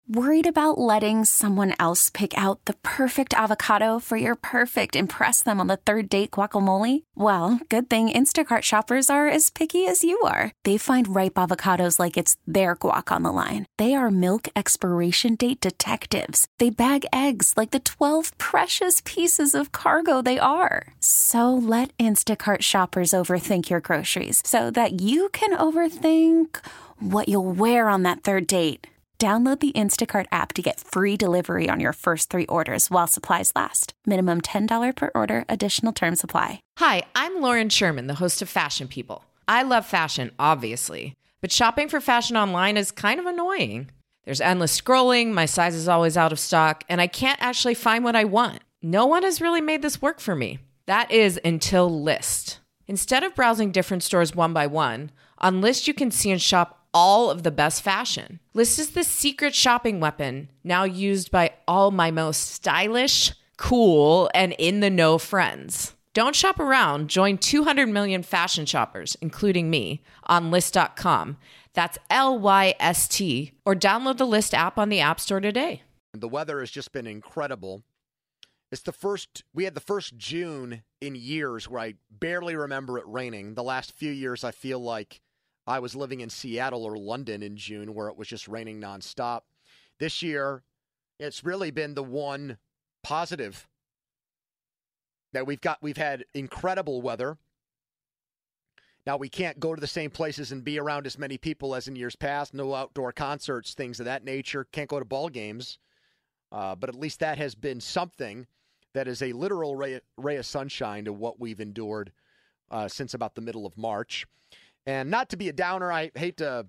Worried about letting someone else pick out the perfect avocado for your perfect impress them on the third date guacamole? Well, good thing Instacart shoppers are as picky as you are. They find ripe avocados like it's their guac on the line. They are milk expiration date detectives. They bag eggs like the 12 precious pieces of cargo they are. So let Instacart shoppers overthink your groceries so that you can overthink what you'll wear on that third date. Download the Instacart app to get free delivery on your first 3 orders while supplies last. Minimum $10 per order. Additional terms apply. Hi, I'm Lauren Sherman, the host of Fashion People. I love fashion, obviously, but shopping for fashion online is kind of annoying. There's endless scrolling, my size is always out of stock, and I can't actually find what I want. No one has really made this work for me. That is until Lyst. Instead of browsing different stores one by one, on Lyst you can see and shop all of the best fashion. Lyst is the secret shopping weapon now used by all my most stylish, cool, and in-the-know friends. Don't shop around. Join 200 million fashion shoppers, including me, on Lyst.com. That's Lyst, or download the Lyst app on the App Store today. The weather has just been incredible. We had the first June in years where I barely remember it raining. The last few years, I feel like I was living in Seattle or London in June where it was just raining nonstop. This year, it's really been the one positive that we've had incredible weather. Now, we can't go to the same places and be around as many people as in years past. No outdoor concerts, things of that nature. Can't go to ball games. But at least that has been something that is a literal ray of sunshine to what we've endured since about the middle of March. And not to be a downer, I hate to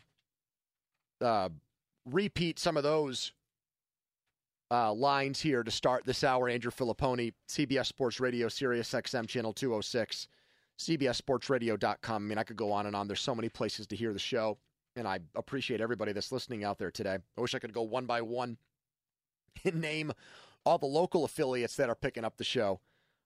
repeat some of those lines here to start this hour. Andrew Filipponi, CBS Sports Radio, Sirius XM Channel 206, CBSSportsRadio.com. I mean, I could go on and on. There's so many places to hear the show, and I appreciate everybody that's listening out there today. I wish I could go one by one and name all the local affiliates that are picking up the show.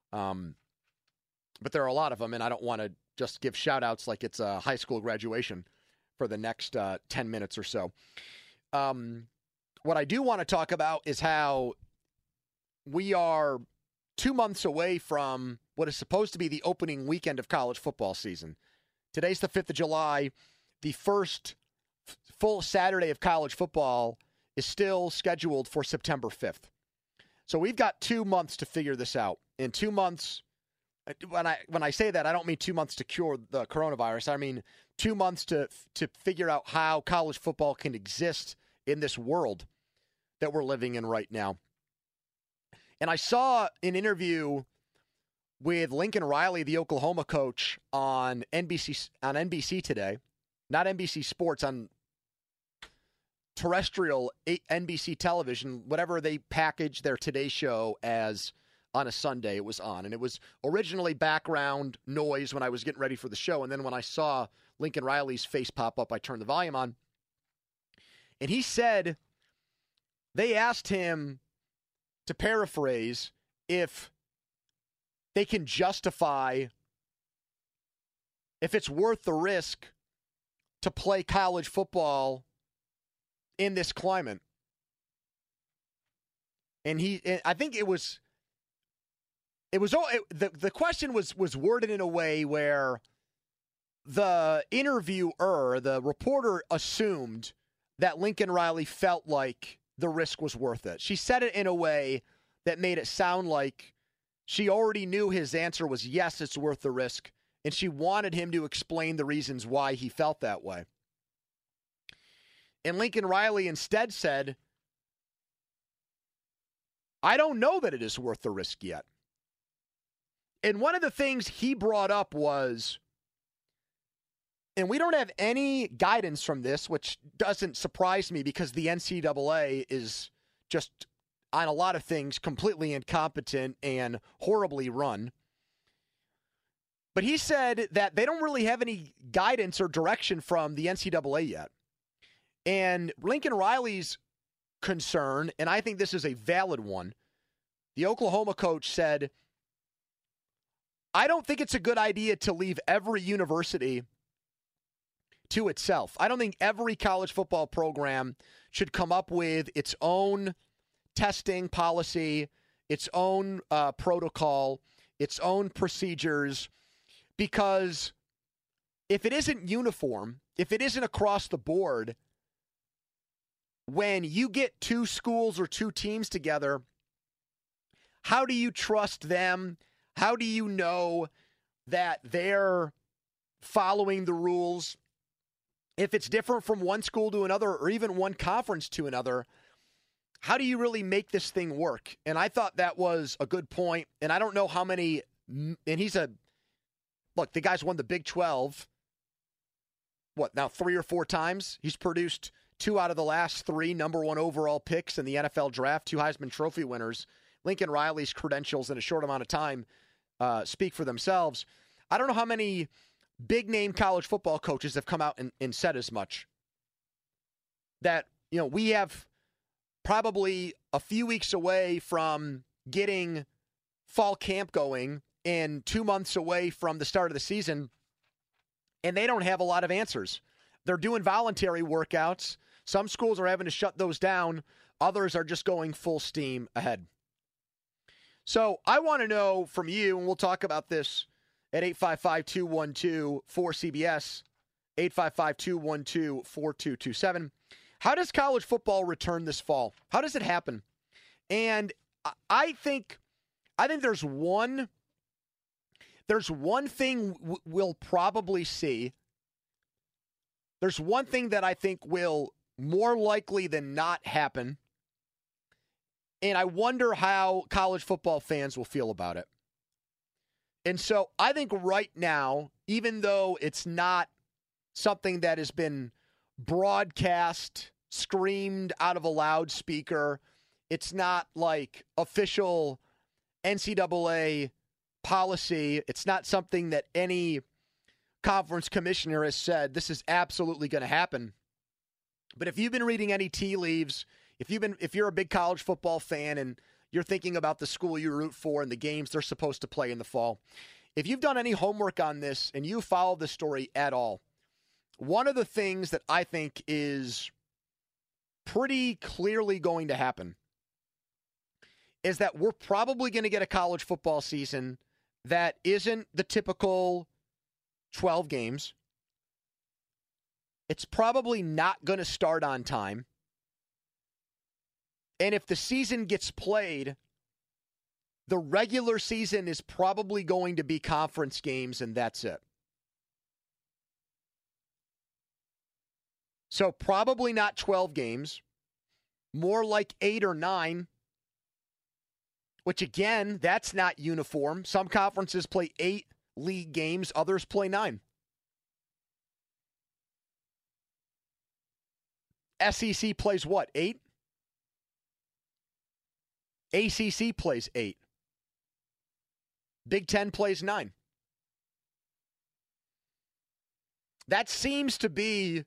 But there are a lot of them, and I don't want to just give shout-outs like it's a high school graduation for the next 10 minutes or so. What I do want to talk about is how we are 2 months away from what is supposed to be the opening weekend of college football season. Today's the 5th of July. The first full Saturday of college football is still scheduled for September 5th. So we've got 2 months to figure this out. In 2 months, when I say that, I don't mean 2 months to cure the coronavirus. I mean 2 months to figure out how college football can exist in this world that we're living in right now. And I saw an interview with Lincoln Riley, the Oklahoma coach, on NBC today. Not NBC Sports, on terrestrial NBC television, whatever they package their Today Show as on a Sunday it was on. And it was originally background noise when I was getting ready for the show. And then when I saw Lincoln Riley's face pop up, I turned the volume on. And he said they asked him, to paraphrase, if they can justify, if it's worth the risk to play college football in this climate. And I think the question was worded in a way where the interviewer, the reporter, assumed that Lincoln Riley felt like the risk was worth it. She said it in a way that made it sound like she already knew his answer was yes, it's worth the risk, and she wanted him to explain the reasons why he felt that way. And Lincoln Riley instead said, I don't know that it is worth the risk yet. And one of the things he brought up was, and we don't have any guidance from this, which doesn't surprise me because the NCAA is just, on a lot of things, completely incompetent and horribly run. But he said that they don't really have any guidance or direction from the NCAA yet. And Lincoln Riley's concern, and I think this is a valid one, the Oklahoma coach said, I don't think it's a good idea to leave every university to itself. I don't think every college football program should come up with its own testing policy, its own protocol, its own procedures, because if it isn't uniform, if it isn't across the board, when you get two schools or two teams together, how do you trust them? How do you know that they're following the rules? If it's different from one school to another or even one conference to another, how do you really make this thing work? And I thought that was a good point. And I don't know how many, and the guy's won the Big 12, now 3 or 4 times? He's produced 2 out of the last 3 number 1 overall picks in the NFL draft, 2 Heisman Trophy winners. Lincoln Riley's credentials in a short amount of time speak for themselves. I don't know how many big-name college football coaches have come out and said as much. That, we have probably a few weeks away from getting fall camp going and 2 months away from the start of the season, and they don't have a lot of answers. They're doing voluntary workouts. Some schools are having to shut those down. Others are just going full steam ahead. So I want to know from you, and we'll talk about this at 855-212-4CBS, 855-212-4227. How does college football return this fall? How does it happen? And I think there's one thing we'll probably see. There's one thing that I think will more likely than not happen. And I wonder how college football fans will feel about it. And so I think right now, even though it's not something that has been broadcast, screamed out of a loudspeaker, it's not like official NCAA policy, it's not something that any conference commissioner has said, this is absolutely going to happen. But if you've been reading any tea leaves, if you're a big college football fan and you're thinking about the school you root for and the games they're supposed to play in the fall, if you've done any homework on this and you follow the story at all, one of the things that I think is pretty clearly going to happen is that we're probably going to get a college football season that isn't the typical 12 games. It's probably not going to start on time. And if the season gets played, the regular season is probably going to be conference games, and that's it. So probably not 12 games, more like 8 or 9, which again, that's not uniform. Some conferences play 8 league games, others play 9. SEC plays what, 8? ACC plays 8. Big Ten plays 9. That seems to be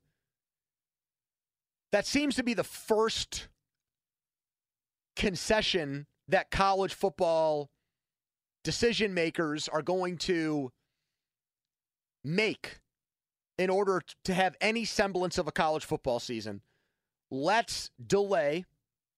the first concession that college football decision makers are going to make in order to have any semblance of a college football season. Let's delay.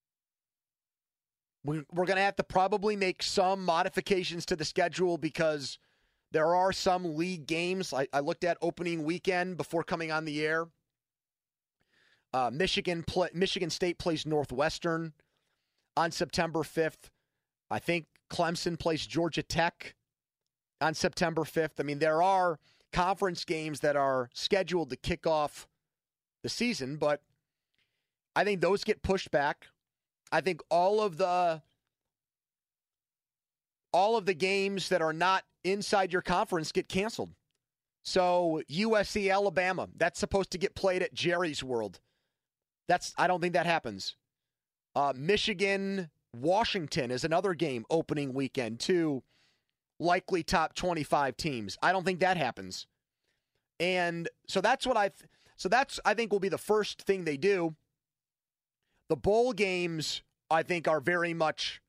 We're going to have to probably make some modifications to the schedule because there are some league games. I looked at opening weekend before coming on the air. Michigan State plays Northwestern on September 5th. I think Clemson plays Georgia Tech on September 5th. I mean, there are conference games that are scheduled to kick off the season, but I think those get pushed back. I think all of the games that are not inside your conference get canceled. So USC Alabama, that's supposed to get played at Jerry's World. I don't think that happens. Michigan Washington is another game opening weekend, 2 likely top 25 teams. I don't think that happens. And so that's I think will be the first thing they do. The bowl games, I think, are very much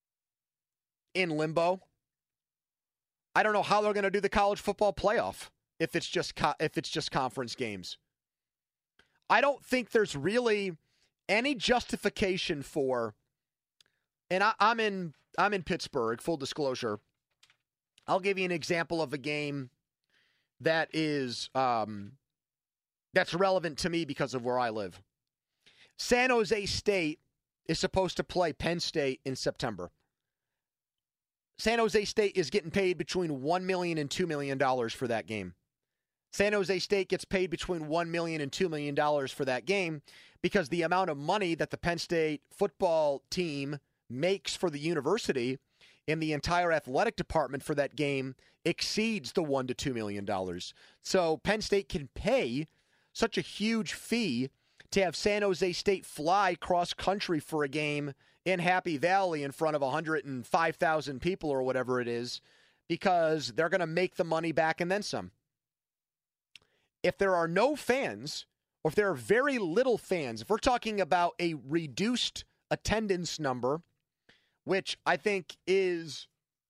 in limbo. I don't know how they're going to do the college football playoff. if it's just conference games. I don't think there's really any justification for, and I'm in Pittsburgh, full disclosure. I'll give you an example of a game that is that's relevant to me because of where I live. San Jose State is supposed to play Penn State in September. San Jose State is getting paid between $1 million and $2 million for that game. San Jose State gets paid between $1 million and $2 million for that game because the amount of money that the Penn State football team makes for the university and the entire athletic department for that game exceeds the $1 to $2 million. So Penn State can pay such a huge fee to have San Jose State fly cross-country for a game in Happy Valley in front of 105,000 people or whatever it is because they're going to make the money back and then some. If there are no fans, or if there are very little fans, if we're talking about a reduced attendance number, which I think is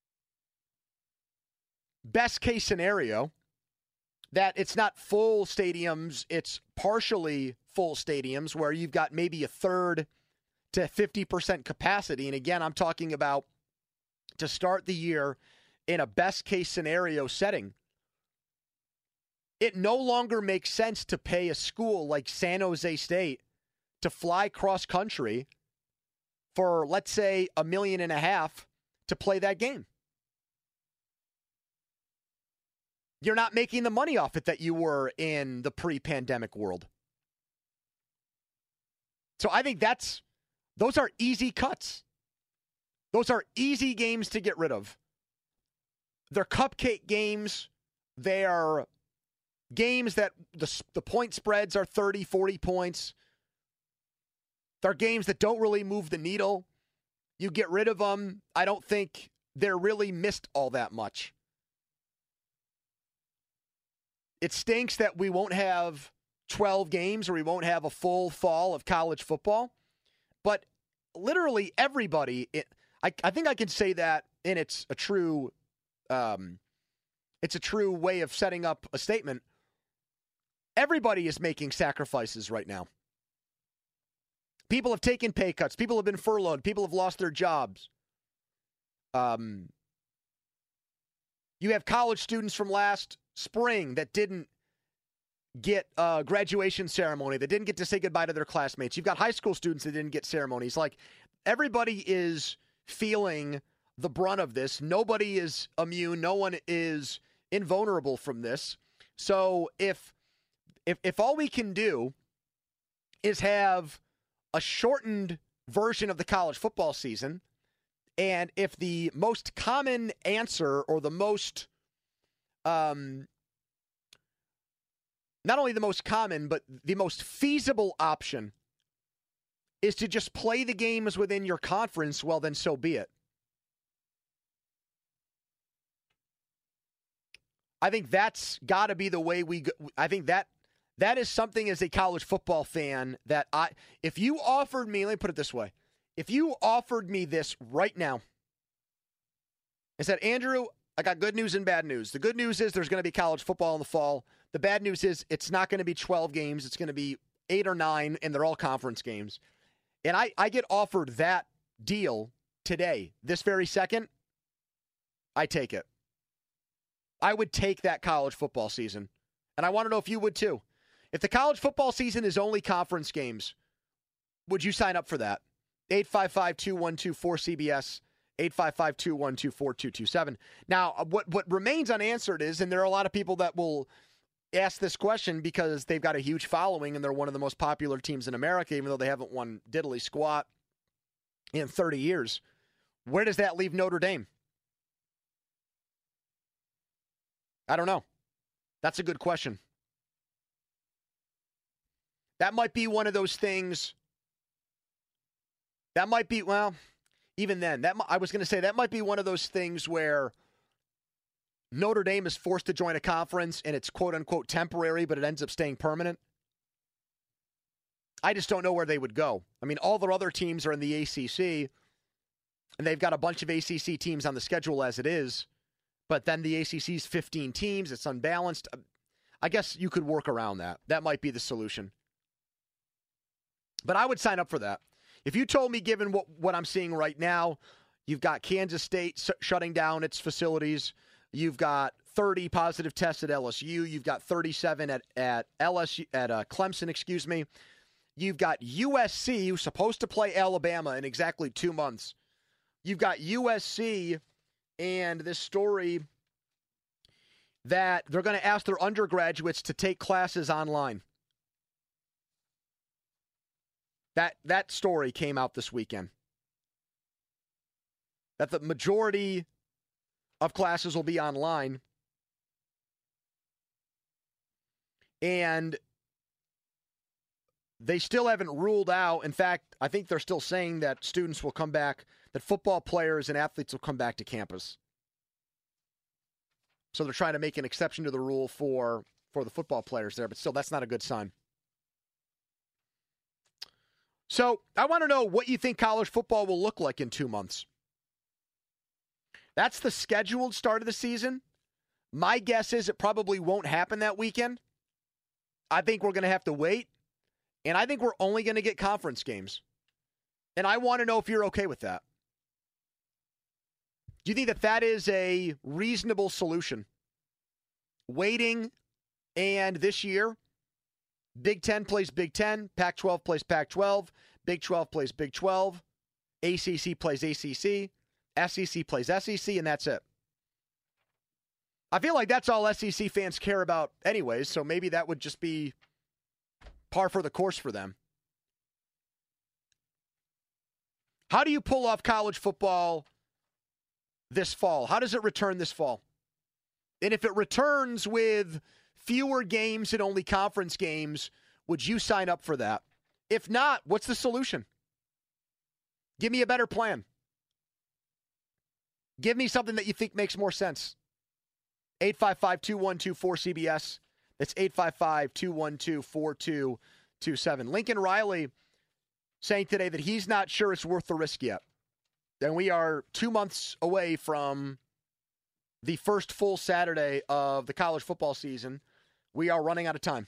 best case scenario, that it's not full stadiums, it's partially full stadiums where you've got maybe a third to 50% capacity. And again, I'm talking about to start the year in a best case scenario setting. It no longer makes sense to pay a school like San Jose State to fly cross country for, let's say, $1.5 million to play that game. You're not making the money off it that you were in the pre-pandemic world. So I think those are easy cuts. Those are easy games to get rid of. They're cupcake games. They are games that the point spreads are 30, 40 points. They're games that don't really move the needle. You get rid of them. I don't think they're really missed all that much. It stinks that we won't have 12 games or we won't have a full fall of college football. But literally everybody, I think I can say that, and it's a true way of setting up a statement. Everybody is making sacrifices right now. People have taken pay cuts. People have been furloughed. People have lost their jobs. You have college students from last spring that didn't get a graduation ceremony, that didn't get to say goodbye to their classmates. You've got high school students that didn't get ceremonies. Like, everybody is feeling the brunt of this. Nobody is immune. No one is invulnerable from this. So if all we can do is have a shortened version of the college football season, and if the most common answer or the most, not only the most common, but the most feasible option is to just play the games within your conference, well, then so be it. I think that's got to be the way we go. I think that is something as a college football fan that if you offered me, let me put it this way. If you offered me this right now and said, Andrew, I got good news and bad news. The good news is there's going to be college football in the fall. The bad news is it's not going to be 12 games. It's going to be 8 or 9, and they're all conference games. And I get offered that deal today, this very second, I take it. I would take that college football season. And I want to know if you would too. If the college football season is only conference games, would you sign up for that? 855-212-4CBS, 855-212-4227. Now, what remains unanswered is, and there are a lot of people that will ask this question because they've got a huge following and they're one of the most popular teams in America, even though they haven't won diddly squat in 30 years. Where does that leave Notre Dame? I don't know. That's a good question. That might be one of those things. That might be, well, even then, I was going to say that might be one of those things where Notre Dame is forced to join a conference and it's quote-unquote temporary, but it ends up staying permanent. I just don't know where they would go. I mean, all their other teams are in the ACC, and they've got a bunch of ACC teams on the schedule as it is. But then the ACC's 15 teams. It's unbalanced. I guess you could work around that. That might be the solution. But I would sign up for that. If you told me, given what I'm seeing right now, you've got Kansas State shutting down its facilities. You've got 30 positive tests at LSU. You've got 37 at LSU at Clemson. Excuse me. You've got USC, who's supposed to play Alabama in exactly 2 months. You've got USC and this story that they're going to ask their undergraduates to take classes online. That story came out this weekend. That the majority of classes will be online. And they still haven't ruled out. In fact, I think they're still saying that students will come back, that football players and athletes will come back to campus. So they're trying to make an exception to the rule for the football players there, but still, that's not a good sign. So I want to know what you think college football will look like in 2 months. That's the scheduled start of the season. My guess is it probably won't happen that weekend. I think we're going to have to wait. And I think we're only going to get conference games. And I want to know if you're okay with that. Do you think that that is a reasonable solution? Waiting, and this year, Big Ten plays Big Ten, Pac-12 plays Pac-12, Big 12 plays Big 12, ACC plays ACC, SEC plays SEC, and that's it. I feel like that's all SEC fans care about anyways, so maybe that would just be par for the course for them. How do you pull off college football this fall? How does it return this fall? And if it returns with fewer games and only conference games, would you sign up for that? If not, what's the solution? Give me a better plan. Give me something that you think makes more sense. 855-212-4CBS. That's 855-212-4227. Lincoln Riley saying today that he's not sure it's worth the risk yet. And we are 2 months away from the first full Saturday of the college football season. We are running out of time.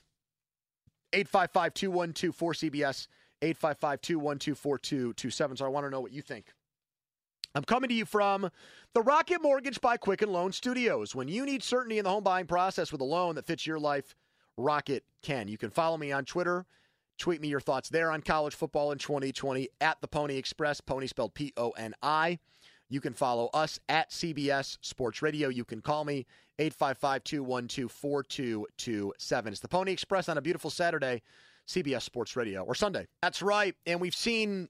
855-212-4CBS, 855-212-4227. So I want to know what you think. I'm coming to you from the Rocket Mortgage by Quicken Loan Studios. When you need certainty in the home buying process with a loan that fits your life, Rocket can. You can follow me on Twitter. Tweet me your thoughts there on college football in 2020 at the Pony Express, Pony spelled Poni. You can follow us at CBS Sports Radio. You can call me 855-212-4227. It's the Pony Express on a beautiful Saturday, CBS Sports Radio, or Sunday. That's right, and we've seen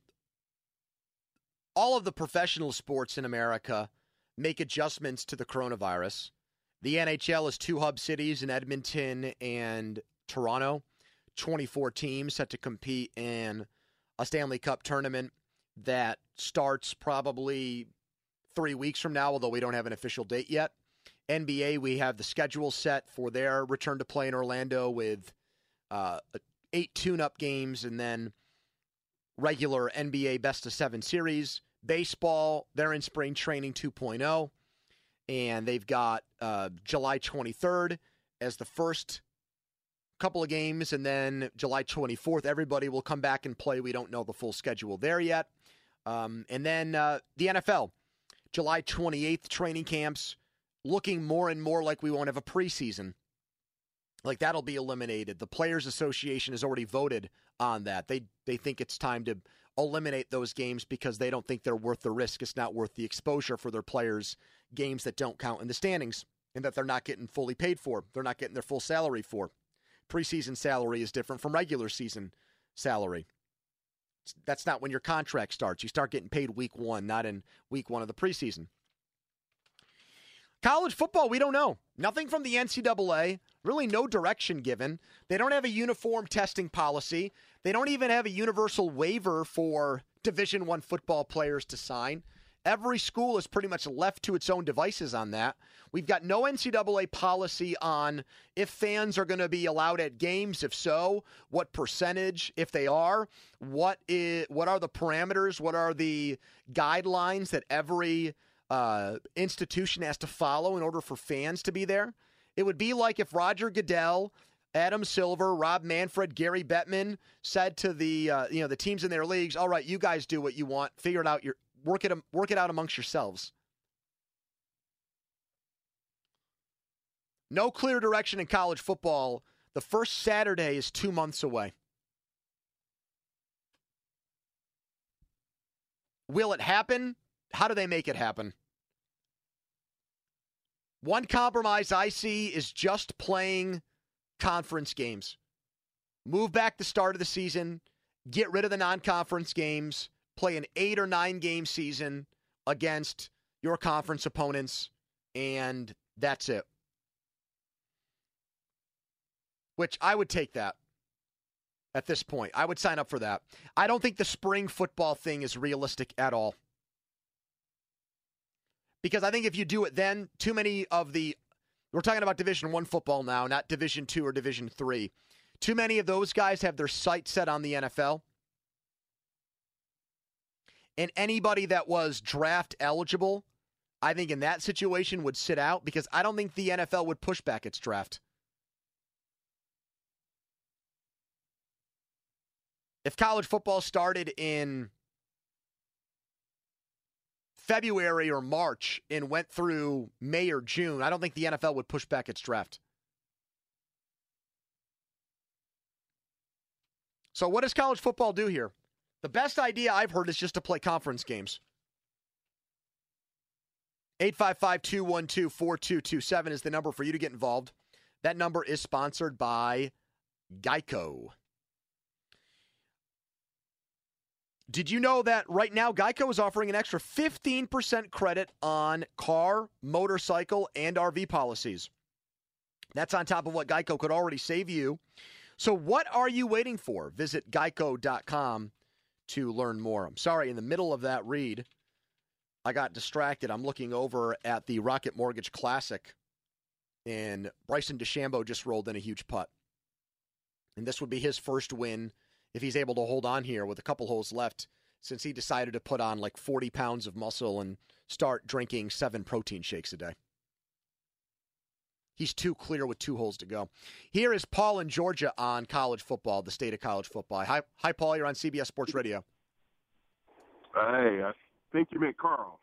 all of the professional sports in America make adjustments to the coronavirus. The NHL is 2 hub cities in Edmonton and Toronto. 24 teams set to compete in a Stanley Cup tournament that starts probably 3 weeks from now, although we don't have an official date yet. NBA, we have the schedule set for their return to play in Orlando with 8 tune-up games and then regular NBA best-of-7 series. Baseball, they're in spring training 2.0, and they've got July 23rd as the first couple of games, and then July 24th, everybody will come back and play. We don't know the full schedule there yet. And then the NFL, July 28th, training camps, looking more and more like we won't have a preseason. Like, that'll be eliminated. The Players Association has already voted on that. They think it's time to eliminate those games because they don't think they're worth the risk. It's not worth the exposure for their players, games that don't count in the standings and that they're not getting fully paid for. They're not getting their full salary for. Preseason salary is different from regular season salary. That's not when your contract starts. You start getting paid week 1, not in week 1 of the preseason. College football, we don't know. Nothing from the NCAA, really no direction given. They don't have a uniform testing policy. They don't even have a universal waiver for Division I football players to sign. Every school is pretty much left to its own devices on that. We've got no NCAA policy on if fans are going to be allowed at games. If so, what percentage? If they are, what are the parameters? What are the guidelines that every institution has to follow in order for fans to be there? It would be like if Roger Goodell, Adam Silver, Rob Manfred, Gary Bettman said to the the teams in their leagues, all right, you guys do what you want. Figure it out. Work it out amongst yourselves. No clear direction in college football. The first Saturday is 2 months away. Will it happen? How do they make it happen? One compromise I see is just playing conference games. Move back the start of the season, get rid of the non-conference games, play an 8 or 9 game season against your conference opponents, and that's it. Which I would take that at this point. I would sign up for that. I don't think the spring football thing is realistic at all. Because I think if you do it then, too many of we're talking about Division I football now, not Division II or Division III. Too many of those guys have their sights set on the NFL. And anybody that was draft eligible, I think in that situation would sit out because I don't think the NFL would push back its draft. If college football started in February or March and went through May or June, I don't think the NFL would push back its draft. So what does college football do here? The best idea I've heard is just to play conference games. 855-212-4227 is the number for you to get involved. That number is sponsored by Geico. Did you know that right now Geico is offering an extra 15% credit on car, motorcycle, and RV policies? That's on top of what Geico could already save you. So what are you waiting for? Visit geico.com to learn more. I'm sorry, in the middle of that read, I got distracted. I'm looking over at the Rocket Mortgage Classic, and Bryson DeChambeau just rolled in a huge putt. And this would be his first win if he's able to hold on here with a couple holes left, since he decided to put on like 40 pounds of muscle and start drinking 7 protein shakes a day. He's too clear with 2 holes to go. Here is Paul in Georgia on college football, the state of college football. Hi, Paul. You're on CBS Sports Radio. Hey, I think you meant Carl.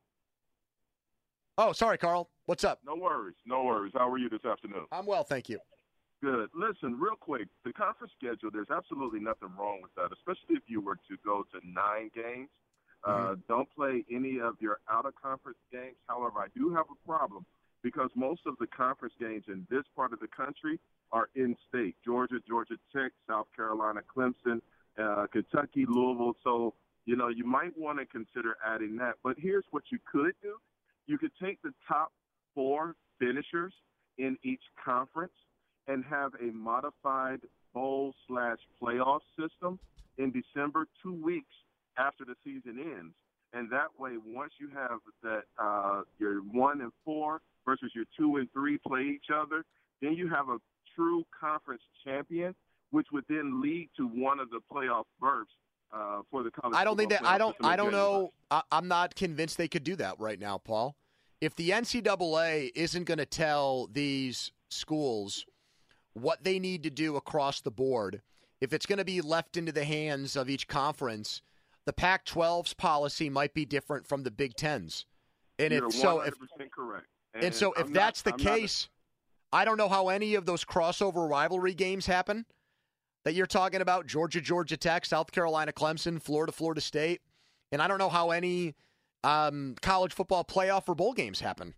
Oh, sorry, Carl. What's up? No worries. No worries. How are you this afternoon? I'm well, thank you. Good. Listen, real quick, the conference schedule, there's absolutely nothing wrong with that, especially if you were to go to 9 games. Don't play any of your out-of-conference games. However, I do have a problem because most of the conference games in this part of the country are in-state. Georgia, Georgia Tech, South Carolina, Clemson, Kentucky, Louisville. So, you might want to consider adding that. But here's what you could do. You could take the top 4 finishers in each conference and have a modified bowl/playoff system in December, 2 weeks after the season ends. And that way, once you have that your 1 and 4 versus your 2 and 3 play each other, then you have a true conference champion, which would then lead to one of the playoff berths for the college. I don't think that. I don't know. I'm not convinced they could do that right now, Paul. If the NCAA isn't going to tell these schools what they need to do across the board, if it's going to be left into the hands of each conference, the Pac-12's policy might be different from the Big Ten's. And You're 100% correct. And so if that's the case, I don't know how any of those crossover rivalry games happen that you're talking about, Georgia, Georgia Tech, South Carolina, Clemson, Florida, Florida State. And I don't know how any college football playoff or bowl games happen.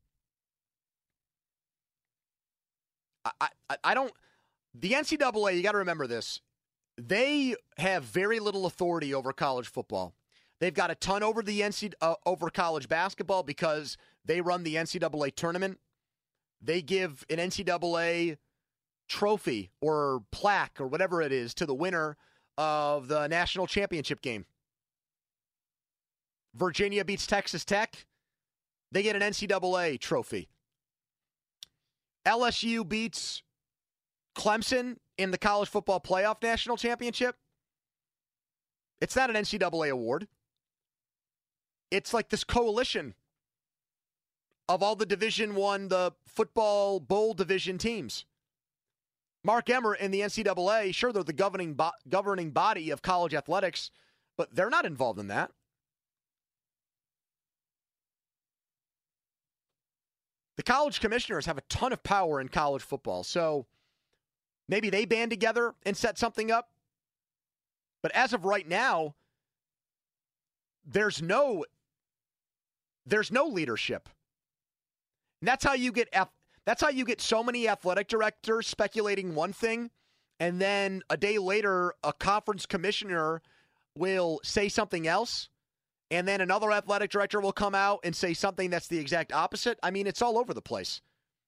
I don't – the NCAA, you got to remember this. They have very little authority over college football. They've got a ton over over college basketball because they run the NCAA tournament. They give an NCAA trophy or plaque or whatever it is to the winner of the national championship game. Virginia beats Texas Tech. They get an NCAA trophy. LSU beats Clemson in the college football playoff national championship. It's not an NCAA award. It's like this coalition of all the the football bowl division teams. Mark Emmert and the NCAA, sure, they're the governing body of college athletics, but they're not involved in that. The college commissioners have a ton of power in college football, so maybe they band together and set something up. But as of right now, there's no leadership. And that's how you get so many athletic directors speculating one thing, and then a day later a conference commissioner will say something else, and then another athletic director will come out and say something that's the exact opposite. I mean, it's all over the place.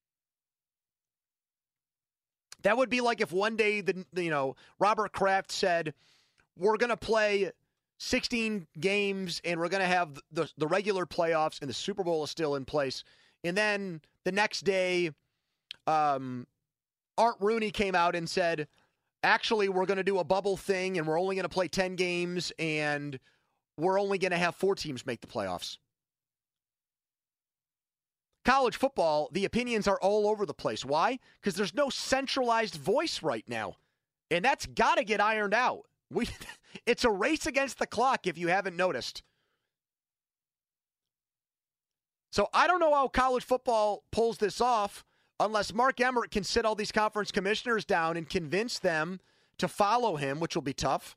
That would be like if one day Robert Kraft said, we're going to play 16 games and we're going to have the regular playoffs and the Super Bowl is still in place. And then the next day, Art Rooney came out and said, actually, we're going to do a bubble thing and we're only going to play 10 games and we're only going to have 4 teams make the playoffs. College football, the opinions are all over the place. Why? Because there's no centralized voice right now. And that's got to get ironed out. It's a race against the clock if you haven't noticed. So I don't know how college football pulls this off unless Mark Emmert can sit all these conference commissioners down and convince them to follow him, which will be tough.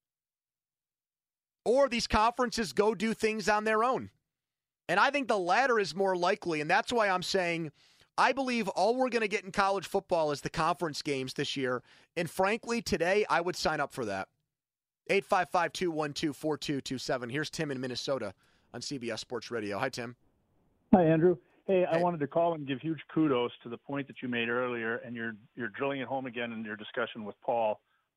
Or these conferences go do things on their own. And I think the latter is more likely, and that's why I'm saying I believe all we're going to get in college football is the conference games this year. And frankly, today, I would sign up for that. 855-212-4227. Here's Tim in Minnesota on CBS Sports Radio. Hi, Tim. Hi, Andrew. Hey, I wanted to call and give huge kudos to the point that you made earlier, and you're drilling it home again in your discussion with Paul,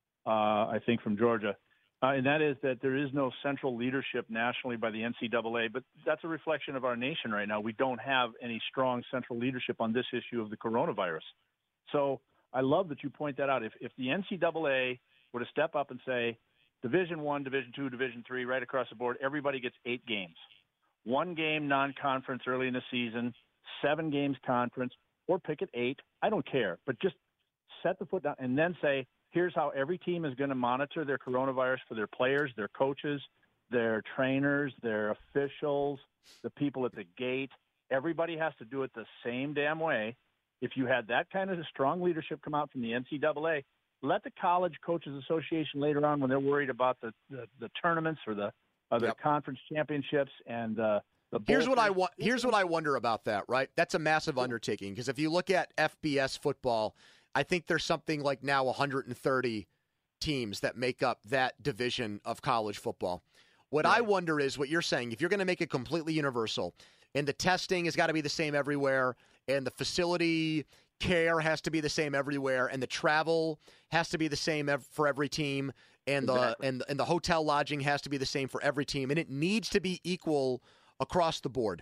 I think from Georgia. And that is that there is no central leadership nationally by the NCAA, but that's a reflection of our nation right now. We don't have any strong central leadership on this issue of the coronavirus. So I love that you point that out. If the NCAA were to step up and say, Division I, Division II, Division III, right across the board, everybody gets 8 games. 1 game non-conference early in the season, 7 games conference, or pick it 8. I don't care, but just set the foot down and then say, here's how every team is going to monitor their coronavirus for their players, their coaches, their trainers, their officials, the people at the gate. Everybody has to do it the same damn way. If you had that kind of strong leadership come out from the NCAA, let the College Coaches Association later on, when they're worried about the tournaments or the conference championships and Here's what I wonder about that, right? That's a massive undertaking because if you look at FBS football, I think there's something like now 130 teams that make up that division of college football. What I wonder is what you're saying. If you're going to make it completely universal and the testing has got to be the same everywhere and the facility care has to be the same everywhere and the travel has to be the same for every team and the hotel lodging has to be the same for every team and it needs to be equal across the board.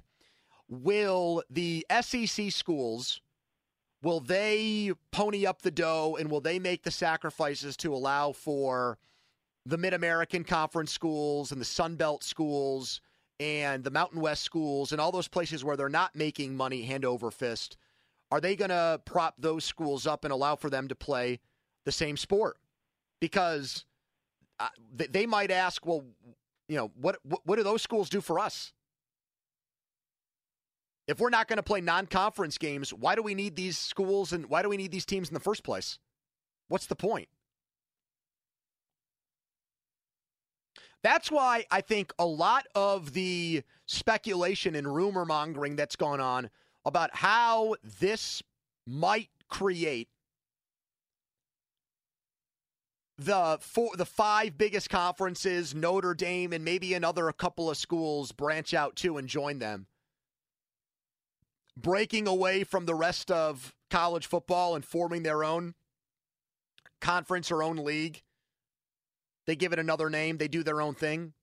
Will the SEC schools, will they pony up the dough and will they make the sacrifices to allow for the Mid-American Conference schools and the Sun Belt schools and the Mountain West schools and all those places where they're not making money hand over fist? Are they going to prop those schools up and allow for them to play the same sport? Because they might ask, well, what do those schools do for us? If we're not going to play non-conference games, why do we need these schools and why do we need these teams in the first place? What's the point? That's why I think a lot of the speculation and rumor mongering that's gone on about how this might create the 5 biggest conferences, Notre Dame, and maybe a couple of schools branch out too and join them. Breaking away from the rest of college football and forming their own conference or own league. They give it another name. They do their own thing.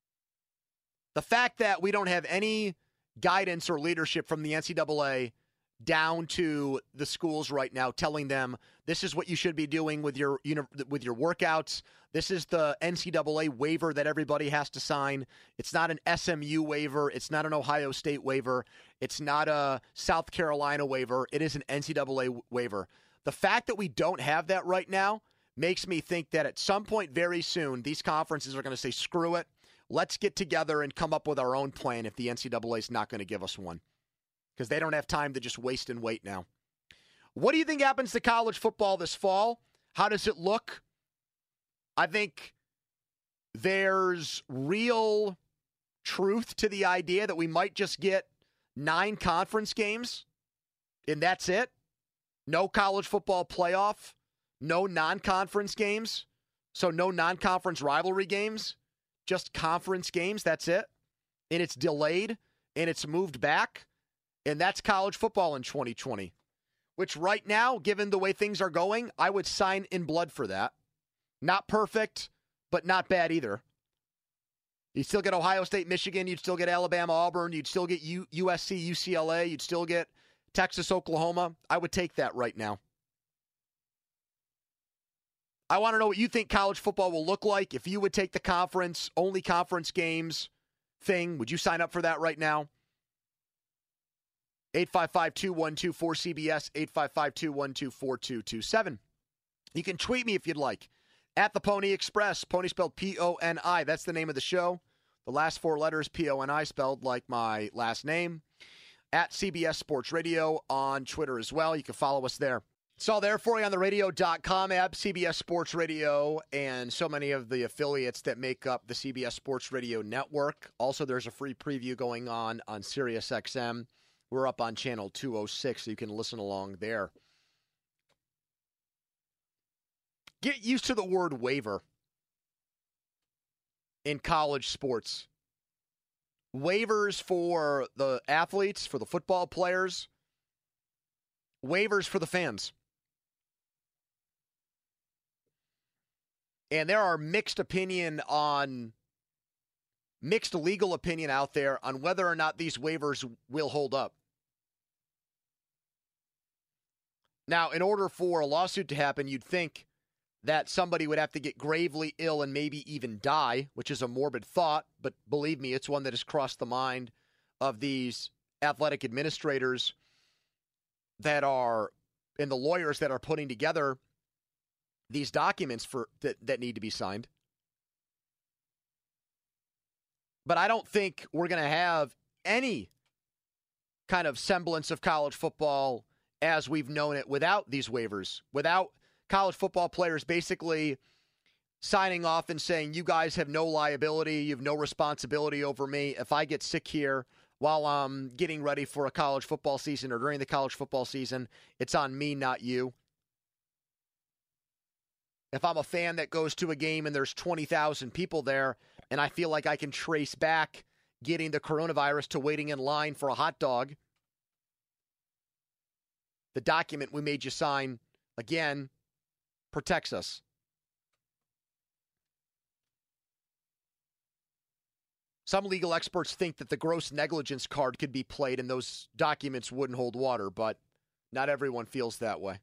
The fact that we don't have any guidance or leadership from the NCAA down to the schools right now, telling them this is what you should be doing with your workouts. This is the NCAA waiver that everybody has to sign. It's not an SMU waiver. It's not an Ohio State waiver. It's not a South Carolina waiver. It is an NCAA waiver. The fact that we don't have that right now makes me think that at some point very soon, these conferences are going to say, screw it. Let's get together and come up with our own plan if the NCAA is not going to give us one. Because they don't have time to just waste and wait now. What do you think happens to college football this fall? How does it look? I think there's real truth to the idea that we might just get 9 conference games, and that's it. No college football playoff, no non-conference games, so no non-conference rivalry games, just conference games, that's it. And it's delayed, and it's moved back. And that's college football in 2020, which right now, given the way things are going, I would sign in blood for that. Not perfect, but not bad either. You'd still get Ohio State, Michigan. You'd still get Alabama, Auburn. You'd still get USC, UCLA. You'd still get Texas, Oklahoma. I would take that right now. I want to know what you think college football will look like. If you would take the only conference games thing, would you sign up for that right now? 855-212-4CBS, 855-212-4227. You can tweet me if you'd like. At the Pony Express, Pony spelled P-O-N-I. That's the name of the show. The last 4 letters, P-O-N-I, spelled like my last name. At CBS Sports Radio on Twitter as well. You can follow us there. It's all there for you on the radio.com app, CBS Sports Radio, and so many of the affiliates that make up the CBS Sports Radio network. Also, there's a free preview going on SiriusXM. We're up on channel 206, so you can listen along there. Get used to the word waiver in college sports. Waivers for the athletes, for the football players. Waivers for the fans. And there are mixed legal opinion out there on whether or not these waivers will hold up. Now, in order for a lawsuit to happen, you'd think that somebody would have to get gravely ill and maybe even die, which is a morbid thought, but believe me, it's one that has crossed the mind of these athletic administrators that are, and the lawyers that are putting together these documents that need to be signed. But I don't think we're going to have any kind of semblance of college football as we've known it without these waivers, without college football players basically signing off and saying, you guys have no liability, you have no responsibility over me. If I get sick here while I'm getting ready for a college football season or during the college football season, it's on me, not you. If I'm a fan that goes to a game and there's 20,000 people there and I feel like I can trace back getting the coronavirus to waiting in line for a hot dog, the document we made you sign, again, protects us. Some legal experts think that the gross negligence card could be played and those documents wouldn't hold water, but not everyone feels that way.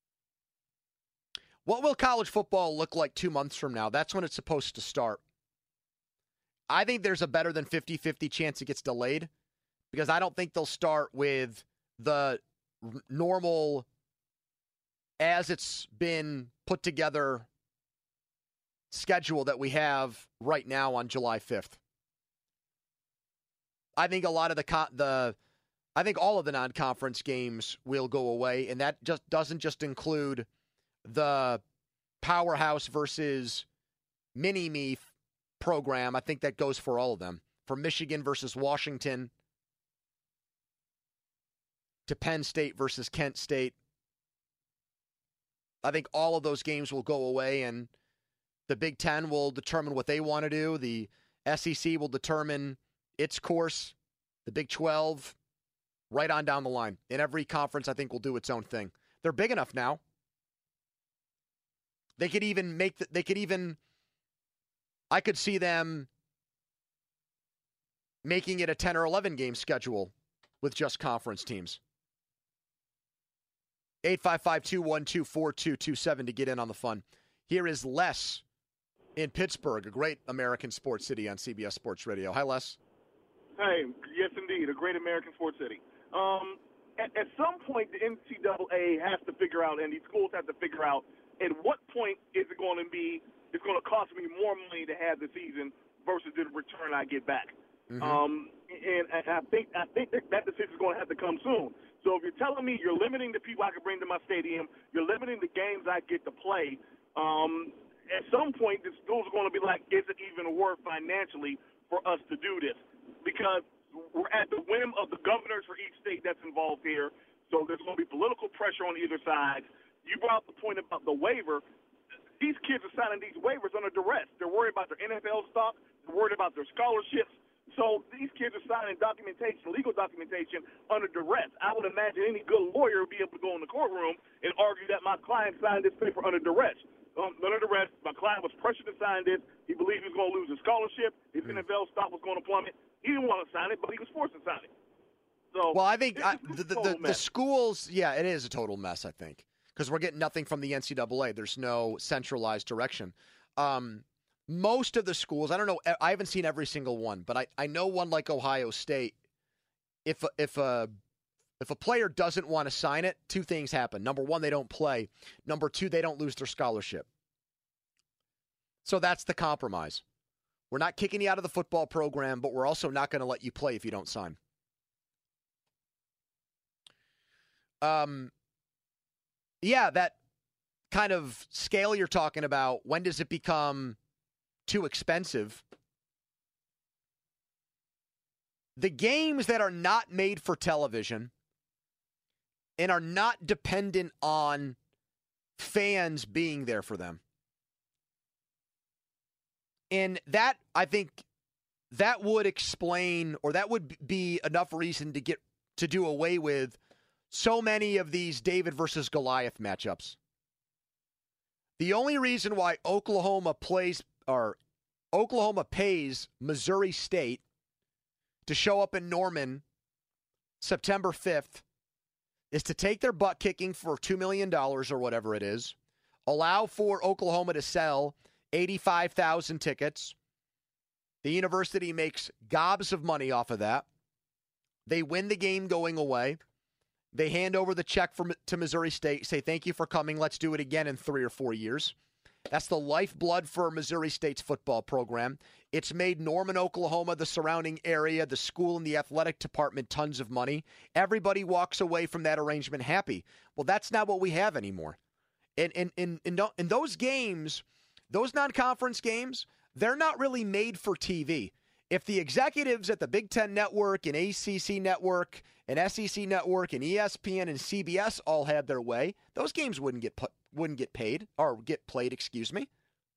What will college football look like 2 months from now? That's when it's supposed to start. I think there's a better than 50-50 chance it gets delayed because I don't think they'll start with the normal, as it's been put together, schedule that we have right now on July 5th. I think a lot of I think all of the non-conference games will go away, and that just doesn't just include the powerhouse versus mini-me program. I think that goes for all of them. From Michigan versus Washington to Penn State versus Kent State. I think all of those games will go away, and the Big Ten will determine what they want to do. The SEC will determine its course. The Big 12, right on down the line. And every conference, I think, will do its own thing. They're big enough now. They could even I could see them making it a 10 or 11 game schedule with just conference teams. 855-212-4227 to get in on the fun. Here is Les in Pittsburgh, a great American sports city on CBS Sports Radio. Hi, Les. Hey, yes, indeed, a great American sports city. At some point, the NCAA has to figure out, and these schools have to figure out, at what point is it going to be, it's going to cost me more money to have the season versus the return I get back. Mm-hmm. And I think that decision is going to have to come soon. So if you're telling me you're limiting the people I can bring to my stadium, you're limiting the games I get to play, at some point the schools are going to be like, is it even worth financially for us to do this? Because we're at the whim of the governors for each state that's involved here, so there's going to be political pressure on either side. You brought up the point about the waiver. These kids are signing these waivers under duress. They're worried about their NFL stock. They're worried about their scholarships. So these kids are signing documentation, legal documentation, under duress. I would imagine any good lawyer would be able to go in the courtroom and argue that my client signed this paper under duress. Under duress, my client was pressured to sign this. He believed he was going to lose his scholarship. His NFL stock was going to plummet. He didn't want to sign it, but he was forced to sign it. So, well, I think the schools, yeah, it is a total mess, I think, because we're getting nothing from the NCAA. There's no centralized direction. Most of the schools, I don't know, I haven't seen every single one, but I know one like Ohio State, if a player doesn't want to sign it, two things happen. Number one, they don't play. Number two, they don't lose their scholarship. So that's the compromise. We're not kicking you out of the football program, but we're also not going to let you play if you don't sign. Yeah, that kind of scale you're talking about, when does it become too expensive? The games that are not made for television and are not dependent on fans being there for them. And that, I think, that would explain, or that would be enough reason to do away with so many of these David versus Goliath matchups. The only reason why Oklahoma pays Missouri State to show up in Norman September 5th is to take their butt kicking for $2 million or whatever it is, allow for Oklahoma to sell 85,000 tickets. The university makes gobs of money off of that. They win the game going away. They hand over the check to Missouri State, say, thank you for coming. Let's do it again in 3 or 4 years. That's the lifeblood for Missouri State's football program. It's made Norman, Oklahoma, the surrounding area, the school, and the athletic department tons of money. Everybody walks away from that arrangement happy. Well, that's not what we have anymore. In those games, those non-conference games, they're not really made for TV. If the executives at the Big Ten Network and ACC Network and SEC Network and ESPN and CBS all had their way, those games wouldn't get paid or get played. Excuse me.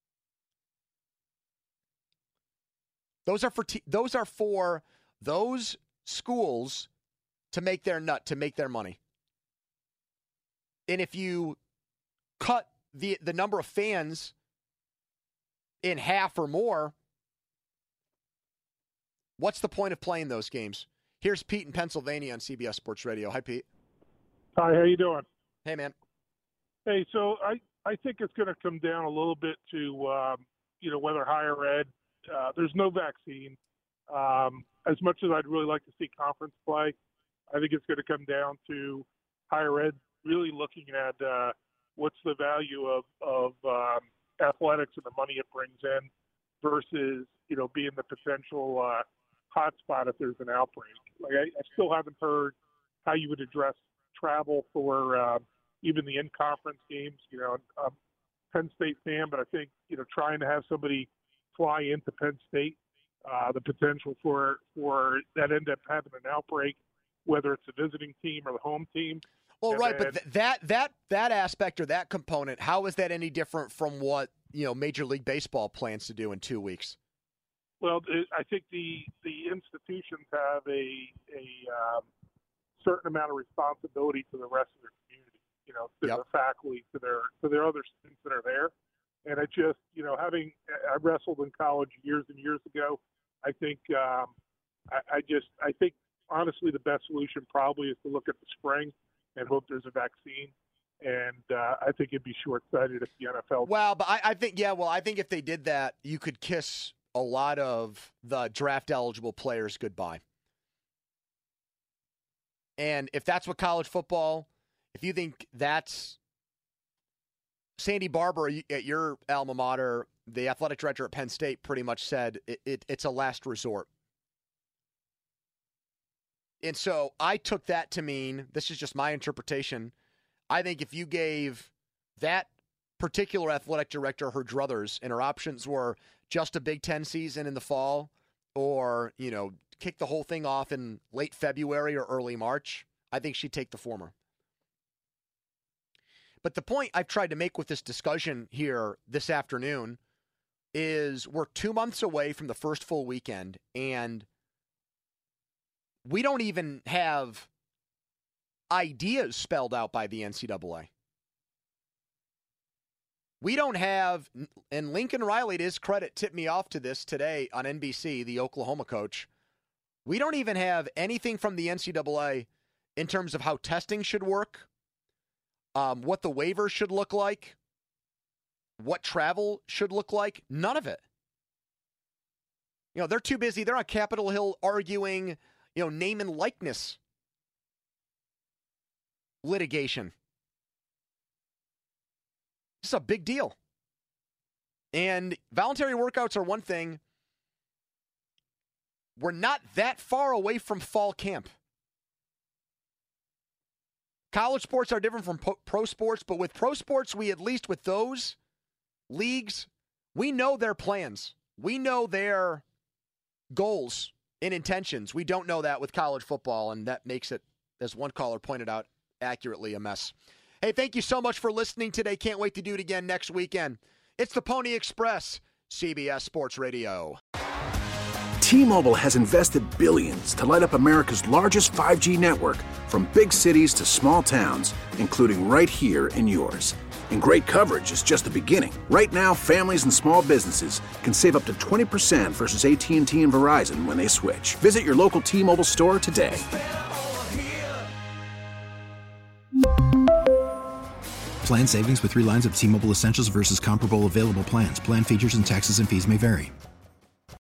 Those are for those schools to make their nut, to make their money. And if you cut the number of fans in half or more, what's the point of playing those games? Here's Pete in Pennsylvania on CBS Sports Radio. Hi, Pete. Hi, how you doing? Hey, man. Hey, so I think it's going to come down a little bit to, whether higher ed, there's no vaccine. As much as I'd really like to see conference play, I think it's going to come down to higher ed really looking at what's the value of athletics and the money it brings in versus, being the potential hotspot if there's an outbreak. Like I still haven't heard how you would address travel for even the in-conference games. I'm a Penn State fan, but I think, trying to have somebody fly into Penn State, the potential for that end up having an outbreak, whether it's a visiting team or the home team. Well, right, but that aspect or that component, how is that any different from what Major League Baseball plans to do in 2 weeks? Well, I think the institutions have a certain amount of responsibility to the rest of their community, to their faculty, to their other students that are there. And I just, I wrestled in college years and years ago. I think, I think honestly the best solution probably is to look at the spring and hope there's a vaccine. And I think it'd be short-sighted if the NFL. Well, but I think if they did that, you could kiss a lot of the draft-eligible players goodbye. And if that's what college football, if you think that's Sandy Barber at your alma mater, the athletic director at Penn State, pretty much said it's a last resort. And so I took that to mean, this is just my interpretation, I think if you gave that particular athletic director her druthers and her options were just a Big Ten season in the fall or, kick the whole thing off in late February or early March, I think she'd take the former. But the point I've tried to make with this discussion here this afternoon is we're 2 months away from the first full weekend, and we don't even have ideas spelled out by the NCAA. We don't have, and Lincoln Riley, to his credit, tipped me off to this today on NBC, the Oklahoma coach. We don't even have anything from the NCAA in terms of how testing should work, what the waivers should look like, what travel should look like. None of it. They're too busy. They're on Capitol Hill arguing, name and likeness litigation. It's a big deal. And voluntary workouts are one thing. We're not that far away from fall camp. College sports are different from pro sports, but with pro sports, at least with those leagues, we know their plans. We know their goals and intentions. We don't know that with college football, and that makes it, as one caller pointed out accurately, a mess. Hey, thank you so much for listening today. Can't wait to do it again next weekend. It's the Pony Express, CBS Sports Radio. T-Mobile has invested billions to light up America's largest 5G network, from big cities to small towns, including right here in yours. And great coverage is just the beginning. Right now, families and small businesses can save up to 20% versus AT&T and Verizon when they switch. Visit your local T-Mobile store today. Plan savings with 3 lines of T-Mobile Essentials versus comparable available plans. Plan features and taxes and fees may vary.